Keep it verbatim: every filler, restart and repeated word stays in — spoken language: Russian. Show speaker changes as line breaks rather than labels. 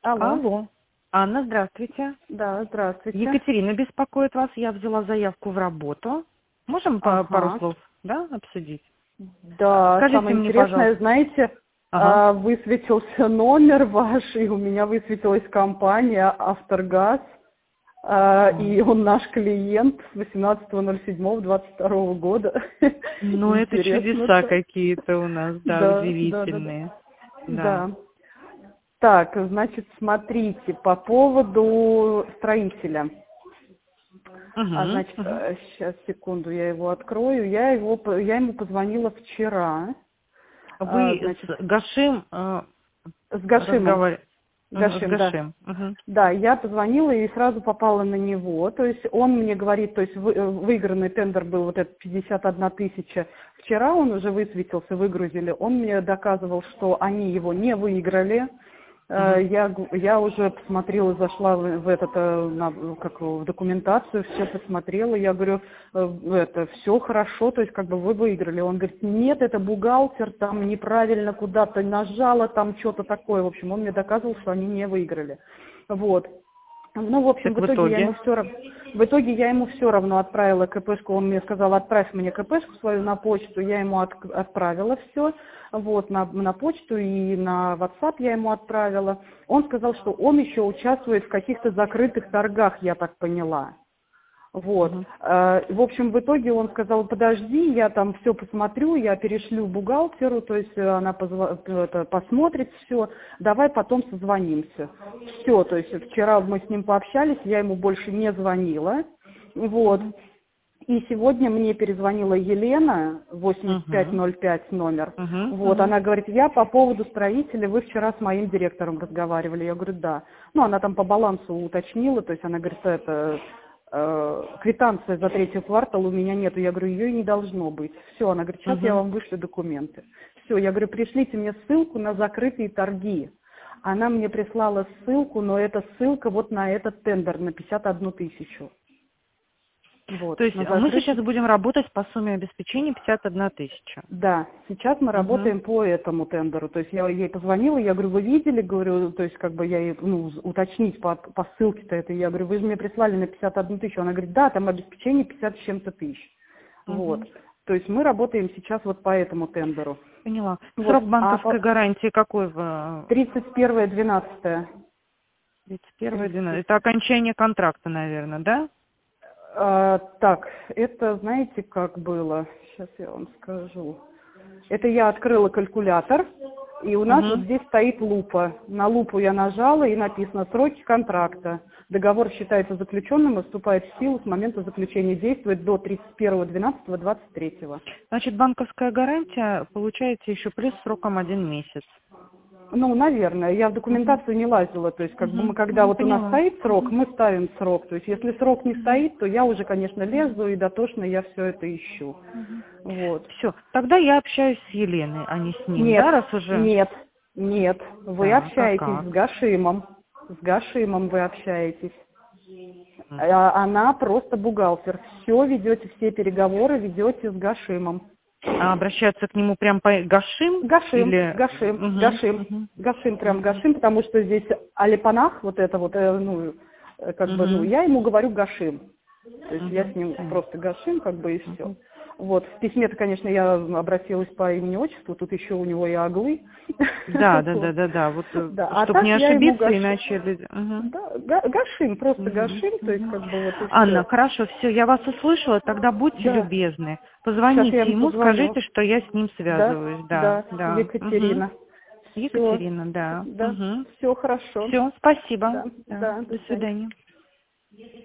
Алло.
Алло. Анна, здравствуйте.
Да, здравствуйте.
Екатерина беспокоит вас. Я взяла заявку в работу. Можем по пару
Ага.
слов, да, обсудить?
Да,
Скажите
самое
мне,
интересное,
пожалуйста.
знаете,
Ага.
а, высветился номер ваш, и у меня высветилась компания «Авторгаз», а,
Ага.
и он наш клиент с восемнадцатого ноль седьмого двадцать второго года.
Ну, это
Интересно
чудеса
так.
какие-то у нас, да,
Да, да, да, да.
удивительные. Да.
Да. Так, значит, смотрите, по поводу строителя. А,
Угу.
значит,
Угу.
сейчас, секунду, я его открою. Я, его, по- я ему позвонила вчера, а,
Вы
значит,
с Гашим э,
с Гашимом.
разговаривали? С
Гашим, да.
Гашим. Угу.
Да, я позвонила и сразу попала на него. То есть он мне говорит, то есть вы- э, выигранный тендер был вот этот пятьдесят одна тысяча. Вчера он уже высветился, выгрузили. Он мне доказывал, что они его не выиграли. Э,
Угу.
Я, г- я уже посмотрела, зашла в в этот, э, на- как его, в документацию, все посмотрела. Я говорю, э, это все хорошо, то есть как бы вы выиграли. Он говорит, нет, это бухгалтер, там неправильно куда-то нажала, там что-то такое. В общем, он мне доказывал, что они не выиграли. Вот. Ну, в общем,
Так
в
в
итоге я ему
итоге?
все равно, в итоге я ему все равно отправила КПшку, он мне сказал, отправь мне КПшку свою на почту, я ему от- отправила все, вот, на, на почту и на WhatsApp я ему отправила. Он сказал, что он еще участвует в каких-то закрытых торгах, я так поняла. Вот.
Угу.
Э, В общем, в итоге он сказал, подожди, я там все посмотрю, я перешлю бухгалтеру, то есть э, она позва- это, посмотрит все, давай потом созвонимся. Все, то есть вчера мы с ним пообщались, я ему больше не звонила. Вот.
Угу.
И сегодня мне перезвонила Елена, восемьдесят пять
Угу.
ноль пять номер.
Угу.
Вот,
Угу.
она говорит, я по поводу строителя, вы вчера с моим директором разговаривали. Я говорю, да. Ну, она там по балансу уточнила, то есть она говорит, это э, квитанция за третий квартал у меня нету. Я говорю, ее и не должно быть. Все, она говорит, сейчас я
Угу.
вам вышлю документы. Все, я говорю, пришлите мне ссылку на закрытые торги. Она мне прислала ссылку, но эта ссылка вот на этот тендер на пятьдесят одну тысячу. Вот,
То есть
на
э, мы сейчас
закрытый.
будем работать по сумме обеспечения пятьдесят одна тысяча.
Да, сейчас мы
Угу.
работаем по этому тендеру. То есть я ей позвонила, я говорю, вы видели, говорю, то есть как бы я ей, ну, уточнить по, по ссылке-то это, я говорю, вы же мне прислали на пятьдесят одну тысячу. Она говорит, да, там обеспечение пятьдесят с чем-то тысяч. Вот.
Угу.
То есть мы работаем сейчас вот по этому тендеру.
Поняла.
Вот.
Срок
А
банковской
по
гарантии какой в
тридцать первое двенадцатое.
тридцать первое
тридцать.
двенадцатое? Это окончание контракта, наверное, да?
А, так, это знаете, как было? Сейчас я вам скажу. Это я открыла калькулятор, и у нас вот
Угу.
здесь стоит лупа. На лупу я нажала, и написано «Сроки контракта». Договор считается заключенным и вступает в силу с момента заключения, действует до тридцать первого двенадцатого двадцать третьего.
Значит, банковская гарантия получаете еще плюс сроком один месяц.
Ну, наверное, я в
Угу.
документацию не лазила, то есть как бы мы,
Угу.
когда
Угу.
вот у нас
Поняла.
стоит срок,
Угу.
мы ставим срок, то есть если срок не
Угу.
стоит, то я уже, конечно, лезу и дотошно я все это ищу.
Угу.
Вот.
Все. Тогда я общаюсь с Еленой, а не с ним,
Нет,
да, раз уже?
нет, нет, вы
Так, а
общаетесь с
как?
Гашимом, с Гашимом вы общаетесь.
М.
А она просто бухгалтер, все ведете, все переговоры ведете с Гашимом.
А обращаться к нему прям по Гашим
Гашим,
или...
Гашим,
Угу.
Гашим,
Угу.
Гашим, прям
Угу.
Гашим, потому что здесь Алипанах, вот это вот, э, ну, э, как бы, ну,
Угу.
я ему говорю Гашим. То есть я
Угу.
с ним
Понятно.
просто Гашим, как бы, и все.
Угу.
Вот, в письме-то, конечно, я обратилась по имени-отчеству, тут еще у него и оглы.
Да, да, да,
Вот.
да, да. Вот,
Да, а
чтобы
так
не
я ему
ошибиться,
Гашим.
иначе люди. Угу.
Да, Га- Гашим, просто
Мгм,
Гашим, то есть
мгм.
как бы вот и
Анна,
все.
хорошо, все, я вас услышала, тогда будьте
Да,
любезны.
сейчас я
Позвоните
ему
ему,
позвоню.
скажите, что я с ним
Да,
связываюсь. Да,
да,
да. Угу.
Екатерина. Все,
Екатерина, да.
да,
Угу.
все хорошо.
Все, спасибо.
Да,
Да.
да,
До
до свидания.
свидания.